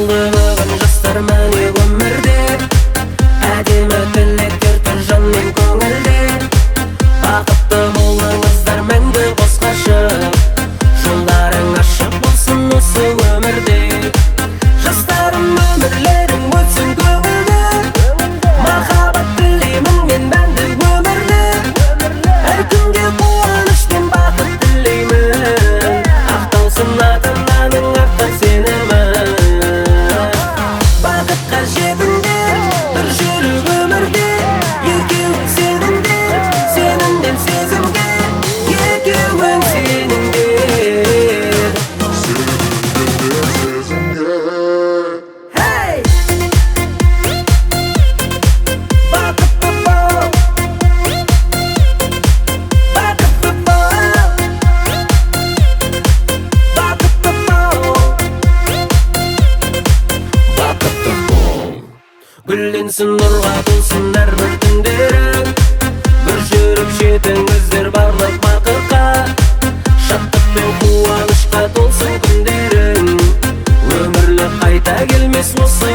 Жылылығын жастар мәне өмірде, әдемі тілектер тұр жан мен көңілде. Бақытты болыңыздар мәңгі қос ғашық, жолдарың ашық болсын осы өмірде. Жастарым өмірлерің өтсін көңілді, махаббат тілеймін мен мәнді өмірді. Әр күнге қуаныш пен бақыт тілеймін, ақталсын ата-ананың артқан сенімі. Бақытқа жетіңдер, бір жүріп өмірде, екеуің сеніңдер, сенімден сезімге, екеуің сеніңдер, Hey! Бақытты бол, бақытты бол, бақытты бол, бақытты бол. Гүлденсін, нұрға толсын әрбір түндерің, бір жүріп жетіңіздер барлық бақытқа. Шаттық пен қуанышқа толсын күндерің, өмірлік қайта келмес осы